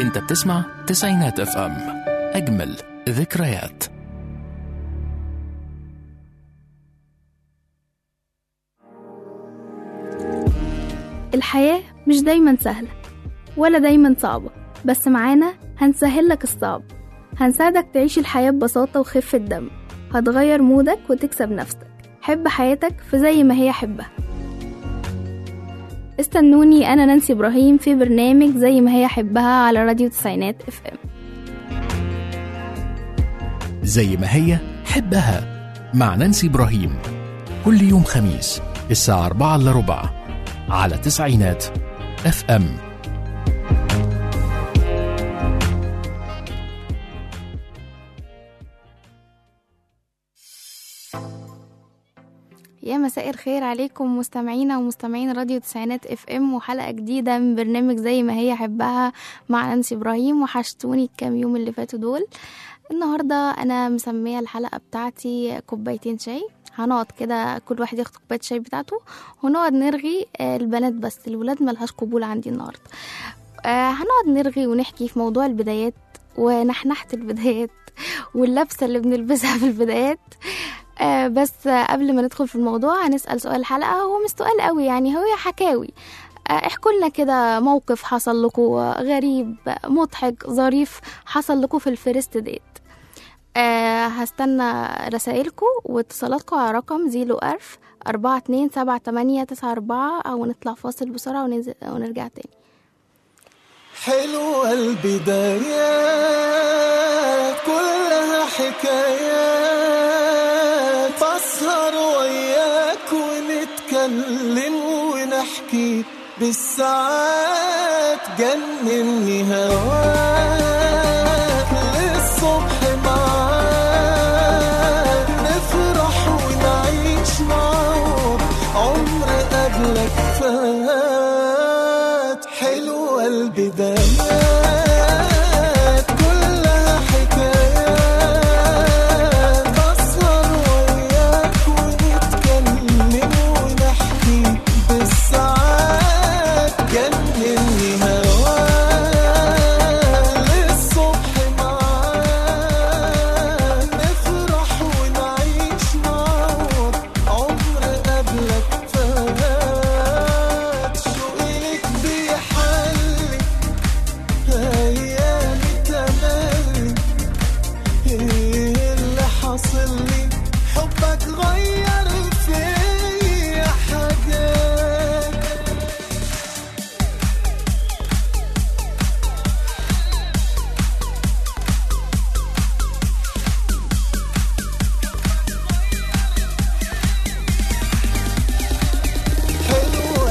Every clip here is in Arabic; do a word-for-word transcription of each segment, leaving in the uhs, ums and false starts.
انت بتسمع تسعينات اف ام، اجمل ذكريات. الحياة مش دايما سهلة ولا دايما صعبة، بس معانا هنسهل لك الصعب، هنساعدك تعيش الحياة ببساطة وخفة دم، هتغير مودك وتكسب نفسك. حب حياتك في زي ما هي حبها. استنوني أنا نانسي إبراهيم في برنامج زي ما هي حبها على راديو تسعينات اف ام. زي ما هي حبها مع نانسي إبراهيم، كل يوم خميس الساعة أربعة إلا ربع على تسعينات اف ام. يا مساء الخير عليكم مستمعينا ومستمعين راديو تسعينات اف ام، وحلقة جديدة من برنامج زي ما هي حبها مع نانسي إبراهيم. وحشتوني الكام يوم اللي فاتوا دول. النهاردة أنا مسمية الحلقة بتاعتي كوبايتين شاي. هنقعد كده كل واحد ياخد كوباية شاي بتاعته ونقعد نرغي. البنات بس، الولاد ملهاش قبول عندي النهاردة. هنقعد نرغي ونحكي في موضوع البدايات ونحنحة البدايات واللبسة اللي بنلبسها في البدايات. آه بس آه قبل ما ندخل في الموضوع هنسأل سؤال الحلقة. هو مش سؤال قوي يعني، هو حكاوي. آه احكوا لنا كده موقف حصل لكم غريب مضحك ظريف حصل لكم في الفيرست ديت. آه هستنى رسائلكم واتصالاتكم على رقم زيرو ألف أربعة اتنين سبعة تمانية تسعة أربعة، أو نطلع فاصل بسرعة وننزل ونرجع تاني. حلوة البدايات كلها حكايات، أسهر وياك ونتكلم ونحكي بالساعات، جنني هواك للصبح معاك، نفرح ونعيش معاك عمر قبلك فات. حلوة البدايات كلها حكايات، أسهر وياك ونتكلم ونحكي بالساعات، جنني هواك للصبح معاك، نفرح ونعيش معاك عمر قبلك فات. شوقي لك بيحلي أيامي تملي، إيه اللي حاصل لي؟ حبك غير فيا حاجات. حلوة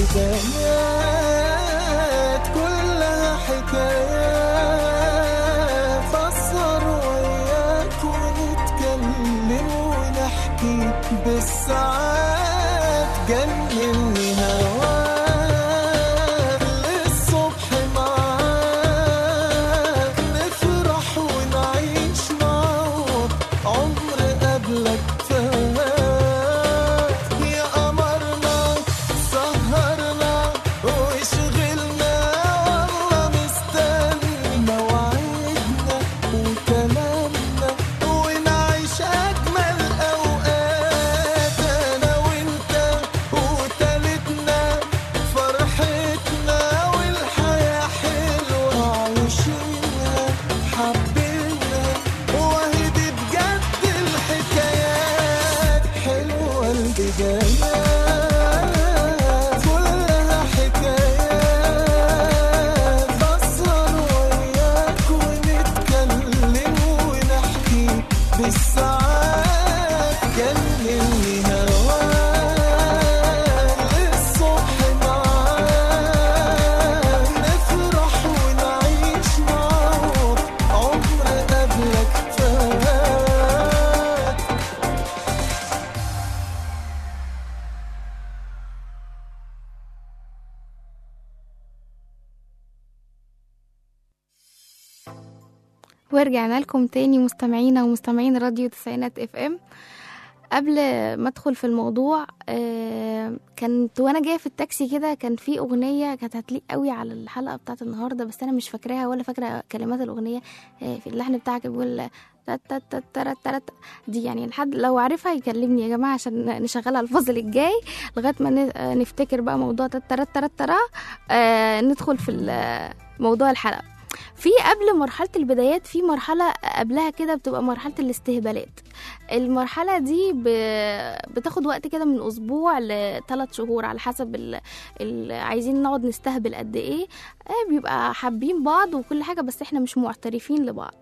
البدايات كلها حكايات، أسهر وياك ونتكلم ونحكي بالساعات، جنني هواك للصبح معاك، نفرح ونعيش معاك عمر قبلك فات. يا قمرنا سهرنا وشغلنا، والله مستني مواعيدنا وكلامنا، ونعيش أجمل أوقات أنا وإنت وتالتنا، فرحتنا والحياة حلوة عايشينها حبينا، وهي دي بجد الحكايات. حلوة البدايات كلها حكايات، بسهر وياك ونتكلم ونحكي بالساعات، جنني هواك للصبح معاك، نفرح ونعيش معاك عمر قبلك فات. ورجعنا لكم تاني مستمعينا ومستمعين راديو تسعينات اف ام. قبل ما ادخل في الموضوع آه كانت وانا جايه في التاكسي كده كان في اغنيه كانت هتليق قوي على الحلقه بتاعت النهارده، بس انا مش فاكراها ولا فاكره كلمات الاغنيه. آه في اللحن بتاعها بيقول تات تات تات تات تات دي، يعني لحد لو عارفها يكلمني يا جماعه عشان نشغلها الفصل الجاي لغايه ما نفتكر بقى موضوع تات تات تات تات آه ندخل في موضوع الحلقه. في قبل مرحلة البدايات في مرحلة قبلها كده بتبقى مرحلة الاستهبالات. المرحلة دي بتاخد وقت كده من أسبوع لثلاث شهور على حسب ال... ال... عايزين نقعد نستهبل قد ايه. بيبقى حابين بعض وكل حاجة بس احنا مش معترفين لبعض،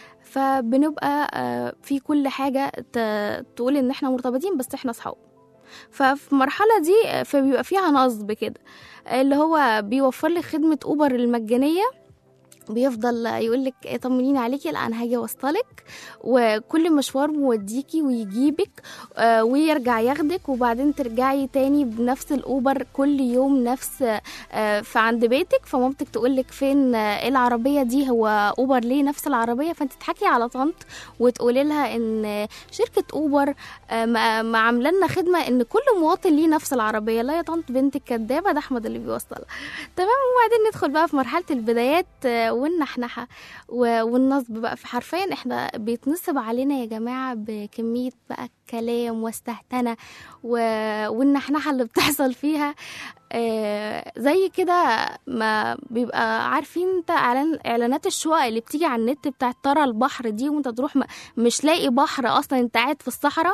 فبنبقى في كل حاجة تقول ان احنا مرتبطين بس احنا صحاب. ففي المرحلة دي فبيبقى فيها نصب كده، اللي هو بيوفر لك خدمة أوبر المجانية، بيفضل يقولك طمنيني عليكي، لا انا هاجي اوصلك، وكل مشوار موديكي ويجيبك آه ويرجع ياخدك، وبعدين ترجعي تاني بنفس الاوبر كل يوم نفس آه في عند بيتك. فمامتك تقولك فين آه العربيه دي، هو اوبر ليه نفس العربيه؟ فانت تحكي على طنط وتقولي لها ان شركه اوبر آه ما عامله لنا خدمه ان كل مواطن ليه نفس العربيه. لا يا طنط بنتك كدابه، ده احمد اللي بيوصلها. تمام. وبعدين ندخل بقى في مرحله البدايات آه والنحنحة والنصب بقى. في حرفيا احنا بيتنصب علينا يا جماعة بكمية بقى كلام واستهتنة والنحنحة اللي بتحصل فيها اه زي كده. ما بيبقى عارفين انت اعلان اعلانات الشقق اللي بتيجي على النت بتاعت ترى البحر دي، وانت تروح مش لاقي بحر اصلا، انت قاعد في الصحراء.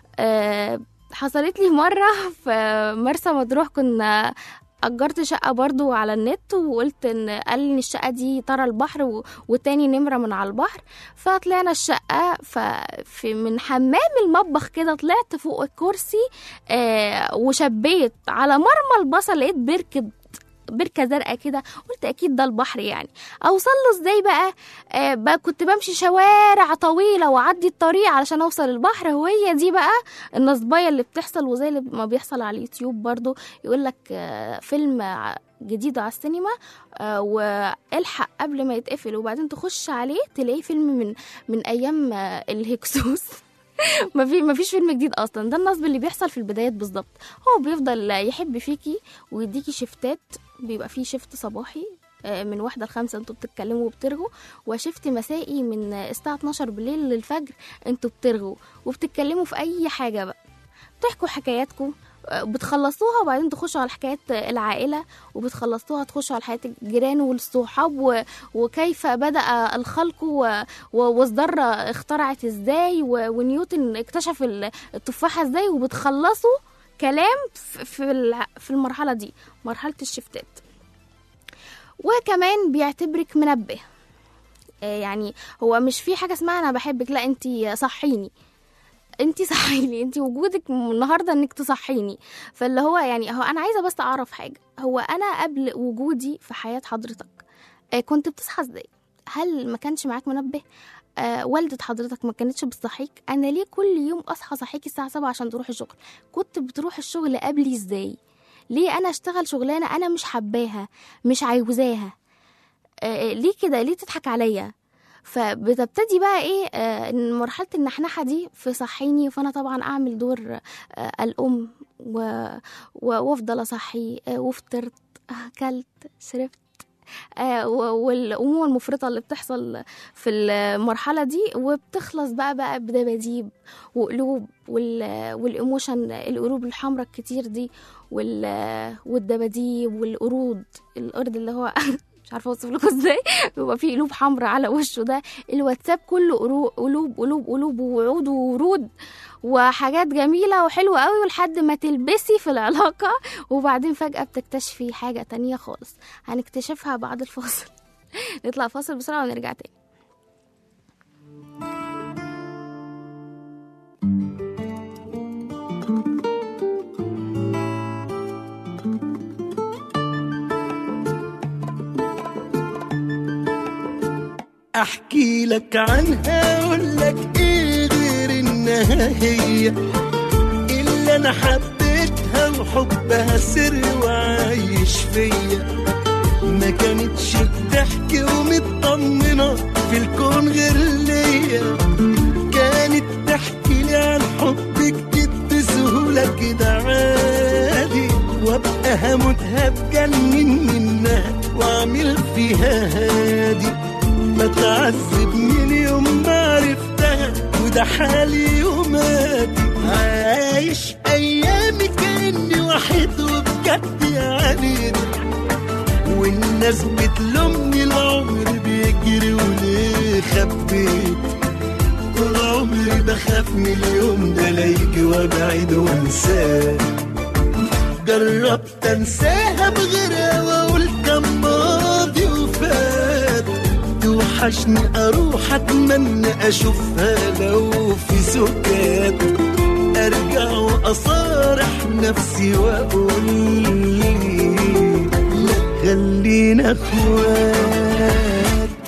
اه حصلت لي مرة في مرسى مطروح، كنا أجرت شقة برضو على النت، وقلت إن قال لي الشقة دي ترى البحر و... وتاني نمرة من على البحر. فطلعنا الشقة، ففي من حمام المطبخ كده طلعت فوق الكرسي آه وشبيت على مرمى البصل، لقيت بركة بركة زرقاء كده، قلت اكيد ده البحر يعني. اوصل له ازاي بقى؟ آه بقى كنت بمشي شوارع طويلة واعدي الطريق علشان اوصل البحر. وهي دي بقى النصبايه اللي بتحصل، وزي اللي ما بيحصل على اليوتيوب برضو، يقولك آه فيلم جديد على السينما آه والحق قبل ما يتقفل، وبعدين تخش عليه تلاقي فيلم من من ايام آه الهكسوس. ما في ما فيش فيلم جديد اصلا. ده النصب اللي بيحصل في البدايات بالظبط. هو بيفضل يحب فيكي ويديكي شفتات، بيبقى فيه شفت صباحي من واحدة لخمسة انتوا بتتكلموا وبترغوا، وشفت مسائي من الساعة اتناشر بالليل للفجر انتوا بترغوا وبتتكلموا في اي حاجة بقى، بتحكوا حكاياتكم بتخلصوها، وبعدين تخشوا على حكايات العائلة، وبتخلصوها تخشوا على حياة الجيران والصحاب و... وكيف بدأ الخلق و... والذرة اخترعت ازاي و... ونيوتن اكتشف التفاحة ازاي، وبتخلصوا كلام في في المرحلة دي، مرحلة الشفتات. وكمان بيعتبرك منبه، يعني هو مش في حاجة اسمها انا بحبك، لا انتي صحيني، انتي صحيني، انتي وجودك النهارده انك تصحيني. فاللي هو يعني هو انا عايزه بس اعرف حاجه، هو انا قبل وجودي في حياه حضرتك آه كنت بتصحى ازاي؟ هل ما كانش معاك منبه؟ آه والدة حضرتك ما كانتش بتصحيك؟ انا ليه كل يوم اصحى صحيكي الساعه سبعة عشان تروح الشغل؟ كنت بتروح الشغل قبلي ازاي؟ ليه انا اشتغل شغلانه انا مش حباها مش عايزاها؟ آه ليه كده؟ ليه تضحك عليا؟ فبتبتدي بقى ايه آه مرحله النحنحه دي في صحيني. فانا طبعا اعمل دور آه الام وافضل اصحي آه وفطرت اكلت شربت آه والامومه المفرطه اللي بتحصل في المرحله دي، وبتخلص بقى بقى بدباديب وقلوب والايموشن، القلوب الحمراء الكتير دي والدباديب والقرود، القرد اللي هو مش عارفه اوصف لكم ازاي، بيبقى فيه قلوب حمراء على وشه، ده الواتساب كله قلوب قلوب قلوب ووعود وورود وحاجات جميله وحلوه قوي، ولحد ما تلبسي في العلاقه، وبعدين فجاه بتكتشفي حاجه تانية خالص. هنكتشفها بعد الفاصل. نطلع فاصل بسرعه ونرجع تاني. احكي لك عنها اقول لك ايه غير انها هي اللي انا حبيتها وحبها سر وعايش فيا. ما كانتش بتحكي ومطمنة في الكون غير ليا، كانت تحكي لي عن حب هموت هتجنن منها واعمل فيها هادي، بتعذب من يوم ما عرفتها وده حالي يوماتي. عايش ايامي كاني وحيد وبجد يعني، والناس بتلومني العمر بيجري وليه خبيت. طول عمري بخاف من اليوم ده لا يجي وابعد وانساه. جربت انساها بغيرها واقول كان ماضي وفات، توحشني اروح اتمنى اشوفها لو في سكات. ارجع واصارح نفسي واقول لي لا خلينا اخوات.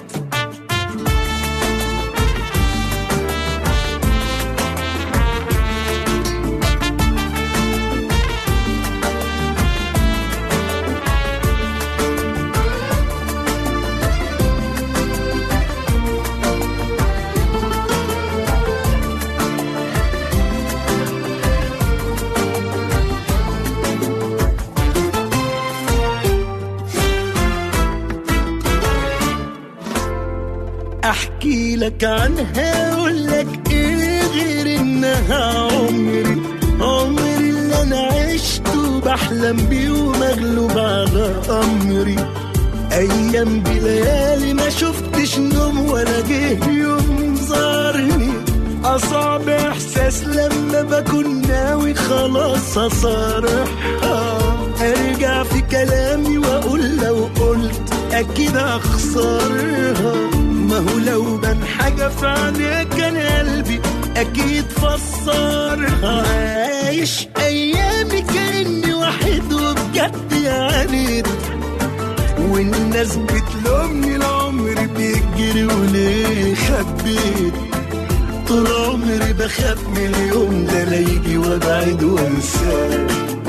احكي لك عنها اقول لك ايه غير انها عمري، عمري اللي انا عشته بحلم بيه ومغلوب على امري. ايام بليالي ما شفتش نوم ولا جه يوم زارني. اصعب احساس لما بكون ناوي خلاص اصارحها، ارجع في كلامي واقول لو قلت اكيد اخسرها. ما هو لو بان حاجة في عينيك كان قلبي أكيد فسرها. عايش أيامي كأني وحيد وبجد يعني، والناس بتلومني العمر بيجري وليه خبيت. طول عمري بخاف من اليوم ده لا يجي وابعد وانساه.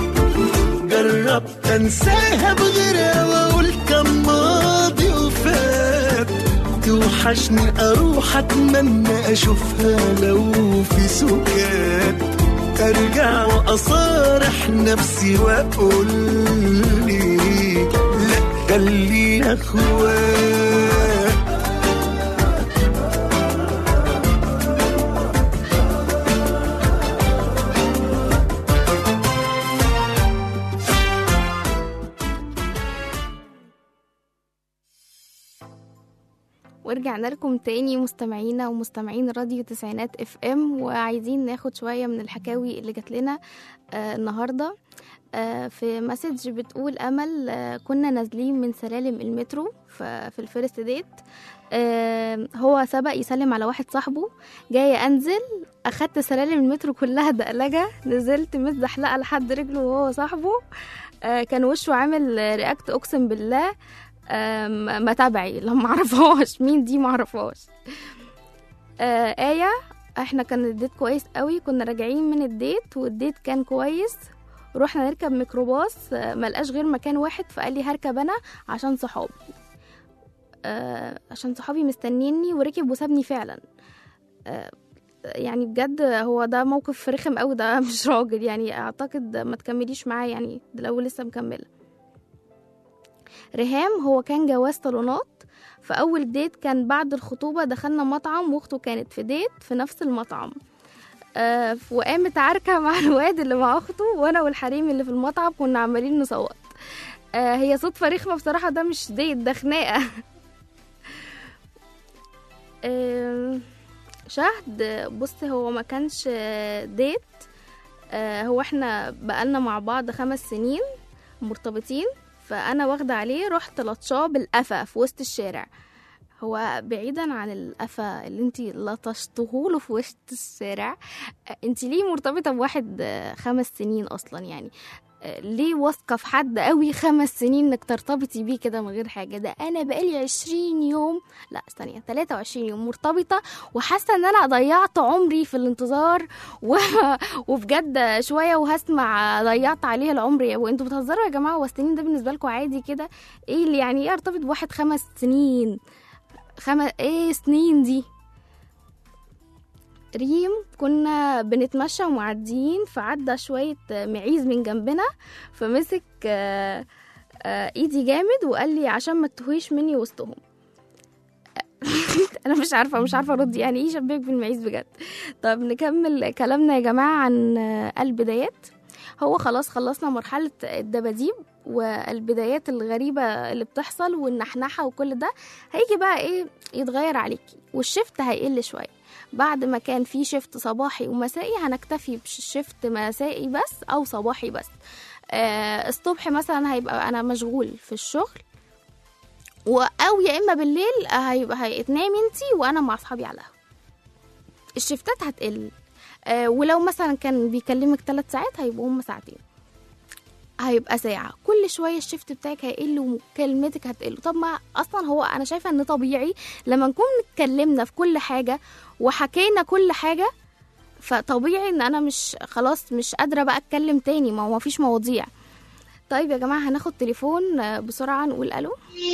جربت انساها بغيرها واقول كان ماضي وفات، توحشني اروح اتمنى اشوفها لو في سكات. ارجع واصارح نفسي واقول لي لا خلينا اخوات. ورجعنا لكم تاني مستمعينا ومستمعين راديو تسعينات اف ام، وعايزين ناخد شوية من الحكاوي اللي جات لنا آه النهاردة. آه في مسج بتقول أمل، آه كنا نازلين من سلالم المترو في الفيرست ديت. آه هو سبق يسلم على واحد صاحبه، جاية أنزل أخدت سلالم المترو كلها دقلجة، نزلت متزحلقة لحد رجله وهو صاحبه. آه كان وشه عامل رياكت أقسم بالله ما تابعي لما معرفهاش مين دي، معرفهاش. آه آية، احنا كان الديت كويس قوي، كنا راجعين من الديت والديت كان كويس، روحنا نركب ميكروباص آه ملقاش غير مكان واحد، فقال لي هركب انا عشان صحابي آه عشان صحابي مستنيني، وركب وسابني فعلا. آه يعني بجد هو ده موقف رخم قوي، ده مش راجل يعني. اعتقد ما تكمليش معاه يعني لو لسه مكمله. ريهام، هو كان جواز طالونات، في أول ديت كان بعد الخطوبة دخلنا مطعم واخته كانت في ديت في نفس المطعم. آه وقامت عركة مع الواد اللي مع أخته، وأنا والحريم اللي في المطعم كنا عمالين نصوت. آه هي صدفة رخمة بصراحة، ده مش ديت، ده خناقة. آه شهد، بص هو ما كانش ديت، آه هو احنا بقالنا مع بعض خمس سنين مرتبطين، فأنا واخدة عليه رحت لطشاه بالقفا في وسط الشارع. هو بعيدا عن القفا اللي انتي لطشتهوله في وسط الشارع، انتي ليه مرتبطة بواحد خمس سنين أصلا يعني؟ ليه واثقة في حد قوي خمس سنين انك ترتبطي بيه كده من غير حاجة؟ ده انا بقالي عشرين يوم لا استنية تلاتة وعشرين يوم مرتبطة، وحاسة ان انا ضيعت عمري في الانتظار و... وبجد شوية وهسمع ضيعت عليه العمر. وانتوا بتهزروا يا جماعة؟ والسنين ده بالنسبة لكم عادي كده؟ ايه اللي يعني ايه ارتبط بواحد خمس سنين؟ خمس ايه سنين دي؟ ريم كنا بنتمشى ومعديين، فعدى شوية معيز من جنبنا، فمسك آه، آه، ايدي جامد وقال لي عشان ما تتوهيش مني وسطهم. انا مش عارفه مش عارفه ارد يعني ايه شبيك بالمعيز بجد. طب نكمل كلامنا يا جماعه عن آه، البدايات. هو خلاص خلصنا مرحله الدباديب والبدايات الغريبه اللي بتحصل والنحنحه وكل ده، هيجي بقى ايه يتغير عليكي والشفت هيقل شويه. بعد ما كان في شفت صباحي ومسائي هنكتفي بشفت مسائي بس او صباحي بس. آه الصبح مثلا هيبقى انا مشغول في الشغل، او يا اما بالليل هيبقى هتنامي انتي وانا مع اصحابي على القهوه. الشفتات هتقل. آه ولو مثلا كان بيكلمك ثلاث ساعات هيبقوا هم ساعتين، هيبقى ساعة. كل شوية الشفت بتاعك هيقل وكلمتك هتقل. طب ما أصلا هو أنا شايفة أن طبيعي لما نكون اتكلمنا في كل حاجة وحكينا كل حاجة، فطبيعي أن أنا مش خلاص مش قادرة بقى أتكلم تاني، ما هو مفيش مواضيع. طيب يا جماعة هناخد تليفون بسرعة نقول ألو.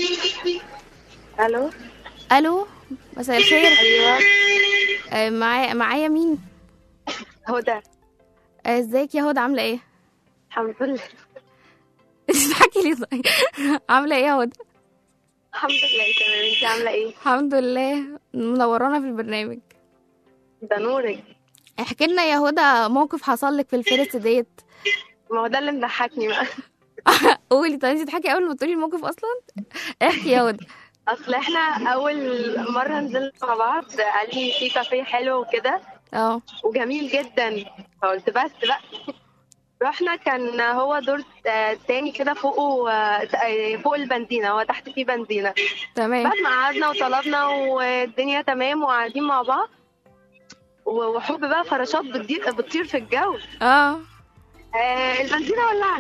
الو ألو مساء الخير. ايوه آه، معايا معايا مين؟ هدى. آه، ازيك يا هدى عاملة ايه؟ الحمد لله. تحكي لي طيب. عاملة ايه يا هدى؟ الحمد لله تمام، انت عامله ايه؟ الحمد لله، منورانا في البرنامج. ده نورك. احكي لنا يا هدى موقف حصل لك في الفيرست ديت. ما هو ده اللي مضحكني بقى. قولي. طيب انت تحكي اول ما تقولي الموقف اصلا. احكي يا هدى. اصل احنا اول مره نزلنا مع بعض قال لي في كافيه حلو وكده اه وجميل جدا، فقلت بس بقى. رحنا كان هو دور تاني كده فوقه، فوق البنزينه، هو تحت فيه بنزينه. تمام. بعد ما قعدنا وطلبنا والدنيا تمام وقاعدين مع بعض، وحب بقى فراشات بتطير بتطير في الجو. اه آه، البنزينه ولعت.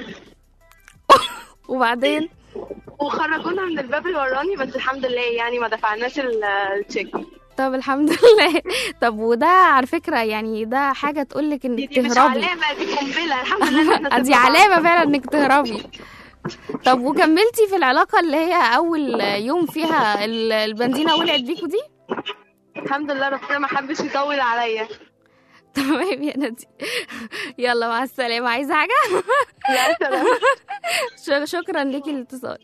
وبعدين وخرجونا من الباب اللي وراني، بس الحمد لله يعني ما دفعناش التشيك. طب الحمد لله. طب وده على فكرة يعني ده حاجة تقولك انك دي تهربي. مش علامة، دي قنبلة. الحمد لله دي علامة فعلا انك تهربي. طب وكملتي في العلاقة اللي هي اول يوم فيها البنزينة ولعت بيكوا دي؟ الحمد لله ربنا ما حبش يطول عليا. تمام يا نادي. يلا مع السلامة. عايزة حاجة؟ لا سلام. شكرا ليكي الاتصال.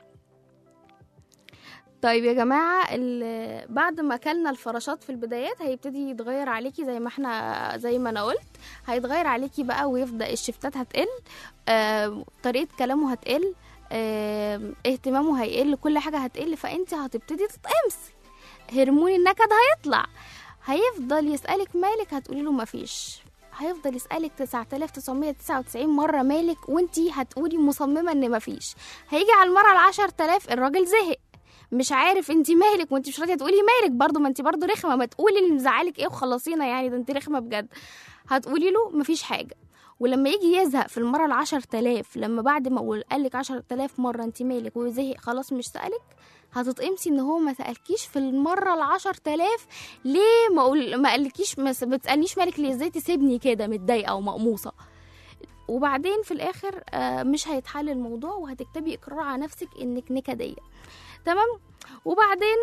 طيب يا جماعة بعد ما كلنا الفراشات في البدايات هيبتدي يتغير عليكي زي ما احنا زي ما انا قلت، هيتغير عليكي بقى ويبدأ الشفتات هتقل، آه، طريقة كلامه هتقل، آه، اهتمامه هيقل، كل حاجة هتقل، فانت هتبتدي تتقمصي، هرمون النكد هيطلع، هيفضل يسألك مالك هتقولي له مفيش، هيفضل يسألك تسعة آلاف وتسعمية وتسعة وتسعين مرة مالك وانتي هتقولي مصممة ان مفيش. هيجي على المرة العشر تلاف الراجل زهق، مش عارف انتي مالك وانتي مش راضيه تقولي مالك برضو، ما انتي برضو رخمه، ما تقولي اللي مزعلك ايه وخلصينا يعني، ده انتي رخمه بجد. هتقولي له مفيش حاجه. ولما يجي يزهق في المره العشر تلاف، لما بعد ما قالك عشر تلاف مره انتي مالك وزهق خلاص مش سألك، هتتقمصي ان هو ما سألكيش في المره العشر تلاف. ليه ما اقول ما قالكيش ما بتسألنيش مالك ليه؟ ازاي تسيبني كده متضايقه ومقموصه؟ وبعدين في الاخر مش هيتحل الموضوع وهتكتبي اقرار على نفسك انك نكديه. تمام. وبعدين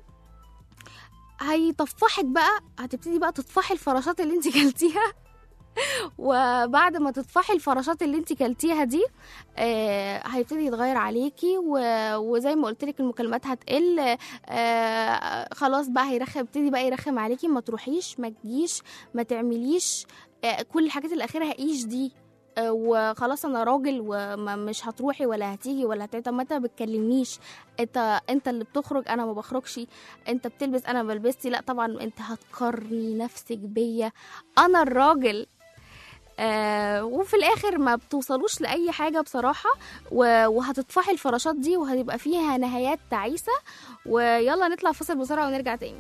هيطفحك بقى، هتبتدي بقى تطفحي الفراشات اللي انت كلتيها. وبعد ما تطفحي الفراشات اللي انت كلتيها دي آه هيبتدي يتغير عليكي، وزي ما قلت لك المكالمات هتقل، آه خلاص بقى هيرخم، يبتدي بقى يرخم عليكي، ما تروحيش ما تجيش ما تعمليش، آه كل الحاجات الاخيره هقيش دي، وخلاص انا راجل ومش هتروحي ولا هتيجي ولا هتعملي. طب ما انت ما بتكلمنيش، انت انت اللي بتخرج انا ما بخرجش، انت بتلبس انا ما بلبسش، لا طبعا انت هتقارني نفسك بيا انا الراجل. آه وفي الاخر ما بتوصلوش لاي حاجه بصراحه، وهتطفحي الفراشات دي وهتبقى فيها نهايات تعيسه. ويلا نطلع فاصل بسرعه ونرجع تاني.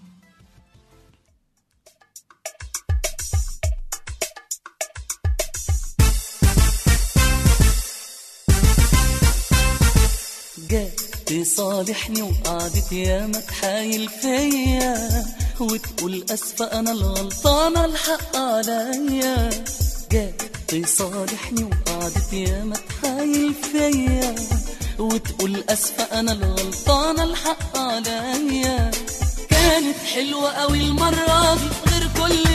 جات تصالحني وقعدت ياما تحايل فيا وتقول اسفة انا الغلطانة الحق عليا. جات تصالحني وقعدت ياما تحايل فيا وتقول اسفة انا الغلطانة الحق عليا. كانت حلوة قوي المرة دي غير كل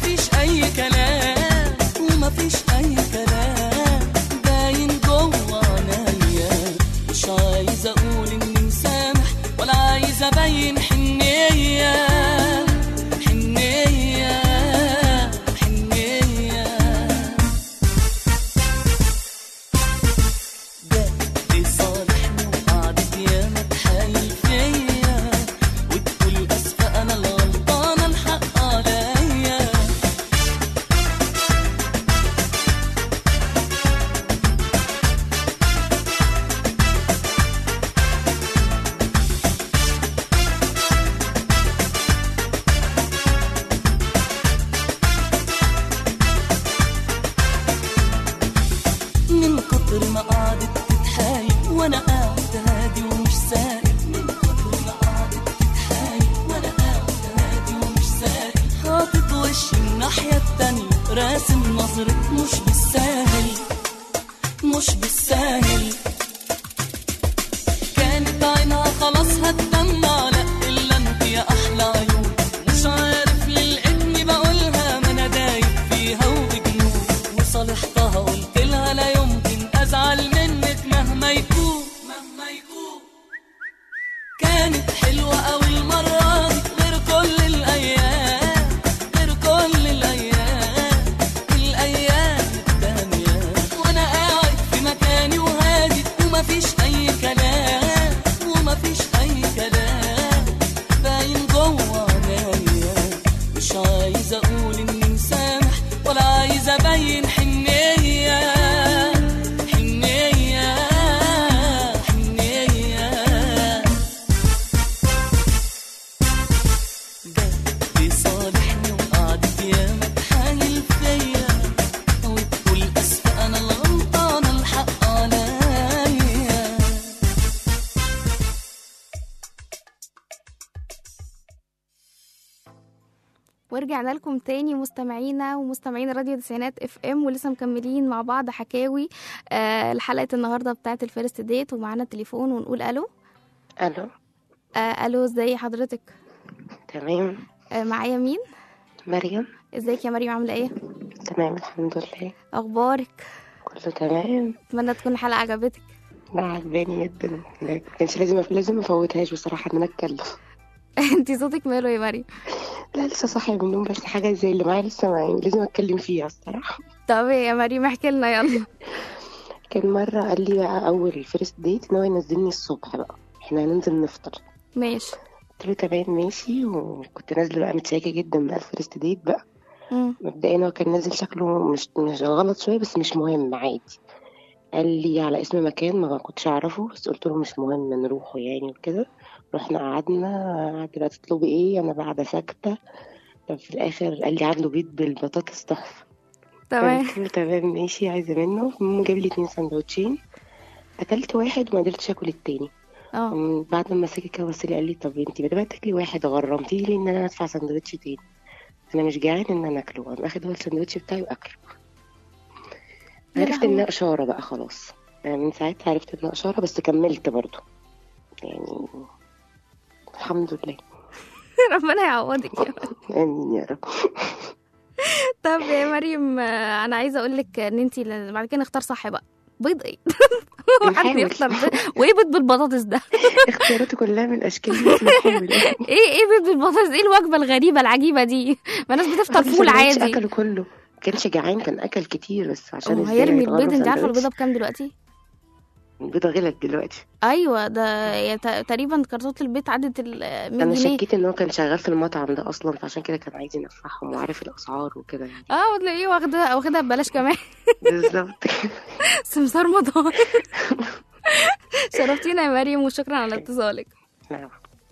ومفيش اي كلام ومفيش اي كلام باين جوه عينيا. مش عايز اقول اني مسامح ولا عايز ابين حنيه حنيه حنيه. ده صالحني وقعدت ياما تحايل فيا وتقول اسفه انا الغلطانه الحق عليا. من كتر ما قعدت تتحايل وانا قاعد هادي ومش سائل. من كتر ما قعدت تتحايل وانا قاعد هادي ومش سائل. حاطط وشي الناحية التانية راسم نظرة مش بالساهل مش بالساهل. كانت عينها خلاص هتدمع لا الا انت يا احلى عيون. مش عارف للعلم بقولها ما انا دايب فيها وبجنون. وصالحتها قلت لها لا يمكن ازعل منك مهما يكون مهما يكون. كانت حلوة اوي المرة دي غير كل الايام غير كل الايام الايام التانية. وانا قاعد في مكاني وهادي ومفيش اي كلام ومفيش اي كلام باين جوه عينيا. مش عايز اقول اني مسامح ولا عايز ابين حنيه حنيه حنيه. ده صالحني وقعدت ياما تحايل فيا وتقول اسفه انا الغلطانه الحق عليا. ورجعنا لكم تاني مستمعينا ومستمعين راديو تسعينات اف ام، ولسه مكملين مع بعض حكاوي آه الحلقة النهاردة بتاعت الفيرست ديت، ومعانا التليفون ونقول الو. الو. آه الو، ازاي حضرتك؟ تمام. آه معايا مين؟ مريم. ازيك يا مريم، عاملة ايه؟ تمام الحمد لله. اخبارك؟ كله تمام. اتمنى تكون الحلقة عجبتك. لا عجباني جدا، ما كانش لازم لازم افوتهاش بصراحه ان انا اتكلم. انتي صوتك ماله يا مريم؟ لا لسه صاحيه من النوم، بس حاجه زي اللي معايا لسه معايا لازم اتكلم فيها الصراحه. طب يا مريم احكي لنا يلا. كان مره قال لي بقى اول فيرست ديت ان هو ينزلني الصبح بقى احنا هننزل نفطر. ماشي. قلت له تمام ماشي، وكنت نازله بقى متشاكه جدا بقى الفيرست ديت بقى. مم. مبدئيا هو كان نازل شكله مش مش غلط شويه بس مش مهم عادي. قال لي على اسم مكان ما كنتش اعرفه، بس قلت له مش مهم نروحه يعني وكده. رحنا قعدنا، قعد بقى تطلبي ايه، انا قاعده ساكته. في الاخر قال لي عنده بيض بالبطاطس تحفه. تمام. قلت له تمام ماشي عايزه منه. المهم جاب لي اتنين سندوتشين، اكلت واحد وما قدرتش اكل التاني. اه أم، بعد ما سكت كده بص لي قال لي طب انت بدل ما تاكلي واحد غرمتي لي ان انا ادفع سندوتش تاني، انا مش جعان ان انا اكله. قام اخد هو السندوتش بتاعي واكله. يا عرفت لهوي. انها اشاره بقى خلاص، يعني من ساعتها عرفت انها اشاره، بس كملت برضو يعني الحمد لله. ربنا يعوضك يا مريم. امين يا رب. طب يا مريم آه، انا عايزه اقول لك ان انت بعد كده نختار صح بقى. بيض ايه؟ حد بنحاول. يختار بيض؟ وايه بيض بالبطاطس ده؟ اختياراتي كلها من الاشكال دي بس بنحاول. ايه ايه بيض بالبطاطس؟ ايه الوجبه الغريبه العجيبه دي؟ ما الناس بتفطر فول السندوتش عادي. اكله كله، ما كانش جعان، كان اكل كتير بس عشان هو ازاي هيرمي هيتغرب البيض. انت عارفه سندوتش؟ البيضه بكام دلوقتي؟ البيضه غلت دلوقتي. ايوه ده يا ت- تقريبا كرتونه البيض عدت ال مية انا جنيه. شكيت ان هو كان شغال في المطعم ده اصلا، فعشان كده كان عايز ينفعهم وعارف الاسعار وكده يعني. اه وتلاقيه واخدها واخدها ببلاش كمان. بالظبط. سمسار مطار. شرفتينا يا مريم وشكرا على اتصالك. نعم.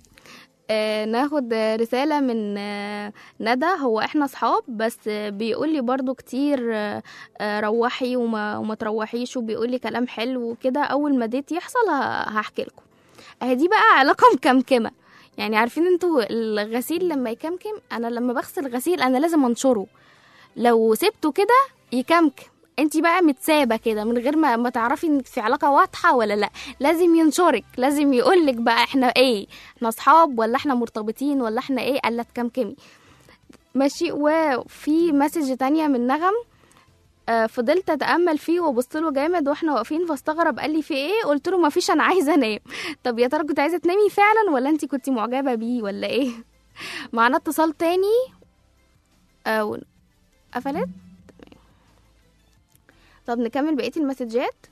آه ناخد رسالة من آه ندى. هو احنا صحاب بس آه بيقول لي برضو كتير آه آه روحي وما, وما تروحيش، وبيقول لي كلام حلو وكده. اول ما ديت يحصل ه- هحكي لكم. اهي دي بقى علاقة مكمكمة. يعني عارفين انتوا الغسيل لما يكمكم، انا لما بغسل غسيل انا لازم انشره، لو سبته كده يكمكم. انتي بقى متسابه كده من غير ما ما تعرفي انك في علاقه واضحه ولا لا. لازم ينشرك، لازم يقولك بقى احنا ايه، احنا اصحاب ولا احنا مرتبطين ولا احنا ايه. قال لك كمكمي. ماشي. وفي مسج تانية من نغم، آه فضلت اتامل فيه وابص له جامد واحنا واقفين، فاستغرب قال لي في ايه؟ قلت له ما فيش، انا عايزه انام. طب يا ترى كنت عايزه تنامي فعلا ولا انت كنتي معجبه بيه ولا ايه؟ معنا اتصال تاني. آه قفلت. طب نكمل بقيه المسجات.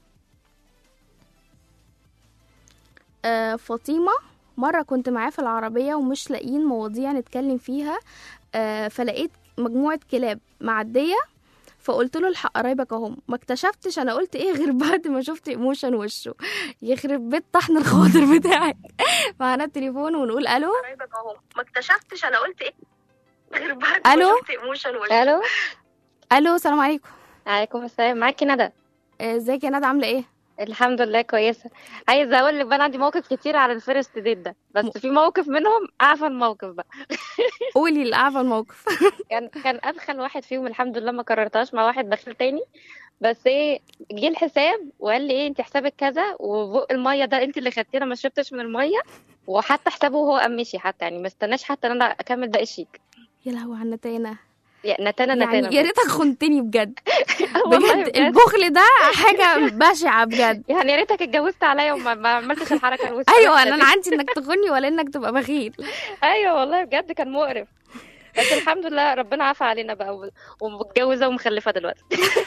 آه فاطمه، مره كنت معاه في العربيه ومش لاقيين مواضيع نتكلم فيها، آه فلقيت مجموعه كلاب معديه، فقلت له الحق قرايبك اهم. ما اكتشفتش انا قلت ايه غير بعد ما شفت ايموشن وشه. يخرب بيت طحن الخاطر بتاعك. معانا التليفون ونقول الو. قرايبك اهم. ما اكتشفتش انا قلت ايه غير بعد ألو؟ ما شفت ايموشن وشه. الو الو السلام عليكم. عليكم السلام. معاكي ندى. آه، ازيك يا ندى عامله ايه؟ الحمد لله كويسه. عايزه اقول لك بقى، أنا عندي مواقف كتير على الفيرست ديت ده، بس في موقف منهم اعفى الموقف بقى. قولي الاعفى الموقف. كان كان ادخل واحد فيهم، الحمد لله ما كررتهاش مع واحد دخل تاني. بس ايه، جه الحساب وقال لي ايه انت حسابك كذا، وبق الميه ده انت اللي خدتيه، انا ما شربتش من الميه. وحتى حسابه وهو قام مشي، حتى يعني ما استناش حتى ان انا اكمل باقي الشيك. يا لهوي على النتانه. يا نتانا نتانا يعني يا ريتك خنتني بجد. والله بجد بجد. البخل ده حاجه بشعه بجد. يعني يا ريتك اتجوزت عليا وما ما عملتش الحركه الوسخه. ايوه انا عندي انك تخني ولا انك تبقى بخيل. ايوه والله بجد كان مقرف. بس الحمد لله ربنا عافى علينا بقى، و- ومتجوزه ومخلفه دلوقتي.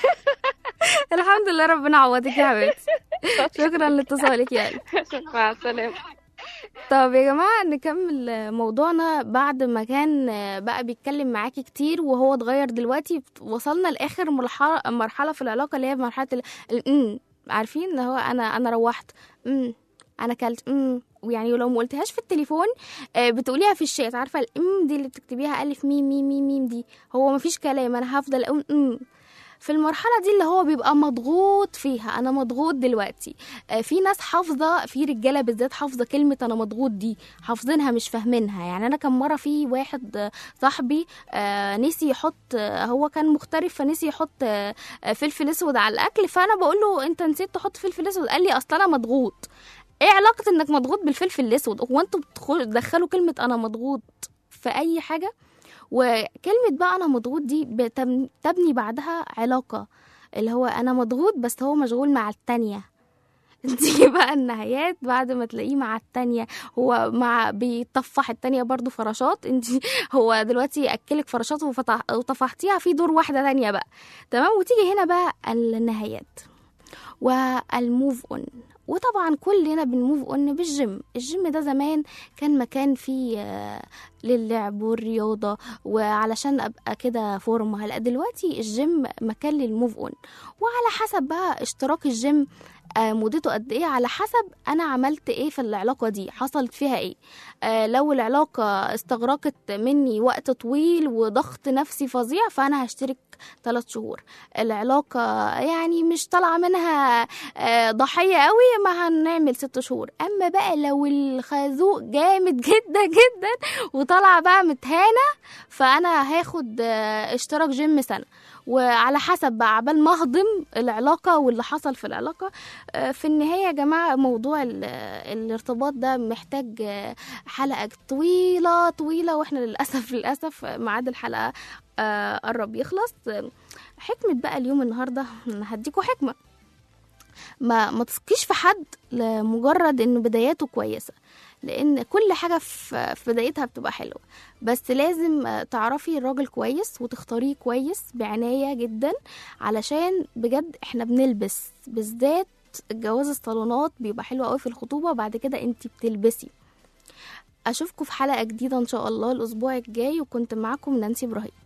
الحمد لله ربنا عوضك يا حبيبتي. شكرا لاتصالك يا قلبي. مع السلامه. طب يا جماعة نكمل موضوعنا. بعد ما كان بقى بيتكلم معاكي كتير وهو اتغير دلوقتي، وصلنا لآخر مرحلة مرحلة في العلاقة اللي هي مرحلة ال... ال... م- عارفين اللي هو أنا أنا روحت، م- أنا كلت، م- ويعني ولو ما قلتهاش في التليفون آه، بتقوليها في الشات. عارفة الام دي اللي بتكتبيها ألف ميم ميم ميم ميم دي، هو مفيش كلام، أنا هفضل أقول م- في المرحلة دي اللي هو بيبقى مضغوط فيها. أنا مضغوط دلوقتي. آه، في ناس حافظة، في رجالة بالذات حافظة كلمة أنا مضغوط دي، حافظينها مش فاهمينها. يعني أنا كم مرة في واحد آه، صاحبي آه، نسي يحط، آه، هو كان مغترب فنسي يحط آه، آه، فلفل أسود على الأكل، فأنا بقول له أنت نسيت تحط فلفل أسود، قال لي أصل أنا مضغوط. إيه علاقة إنك مضغوط بالفلفل الأسود؟ هو أنتوا بتدخلوا كلمة أنا مضغوط في أي حاجة؟ وكلمة بقى أنا مضغوط دي بتم- تبني بعدها علاقة، اللي هو أنا مضغوط بس هو مشغول مع التانية. دي بقى النهايات بعد ما تلاقيه مع التانية، هو مع بيطفح التانية برضو فراشات. انت هو دلوقتي أكلك فراشات وفتح وطفحتيها في دور واحدة تانية بقى، تمام. وتيجي هنا بقى النهايات والموف اون. وطبعا كلنا بنموف اون بالجيم. الجيم ده زمان كان مكان فيه آه، للعب والرياضة وعلشان ابقى كده فورمة. هلا دلوقتي الجيم مكان للموف اون، وعلى حسب بقى اشتراك الجيم آه، مدته قد ايه، على حسب انا عملت ايه في العلاقة دي، حصلت فيها ايه. آه، لو العلاقة استغرقت مني وقت طويل وضغط نفسي فظيع فانا هشترك ثلاث شهور. العلاقة يعني مش طالعة منها آه، ضحية قوي، ما هنعمل ست شهور. اما بقى لو الخازوق جامد جدا جدا وطالعة بقى متهانة، فانا هاخد آه، اشتراك جيم سنة. وعلى حسب بقى عبال ما اهضم العلاقة واللي حصل في العلاقة. آه، في النهاية يا جماعة موضوع ال- الارتباط ده محتاج آه، حلقة طويلة طويلة، واحنا للأسف للأسف ميعاد الحلقة آه، قرب يخلص. آه، حكمة بقى اليوم النهاردة هديكوا حكمة. ما ما تثقيش في حد لمجرد انه بداياته كويسة، لان كل حاجة في في بدايتها بتبقى حلوة، بس لازم آه، تعرفي الراجل كويس وتختاريه كويس بعناية جدا، علشان بجد احنا بنلبس بالذات الجواز الصالونات بيبقى حلو قوي في الخطوبة، وبعد كده انتي بتلبسي. اشوفكم في حلقة جديدة ان شاء الله الاسبوع الجاي، وكنت معاكم نانسي ابراهيم.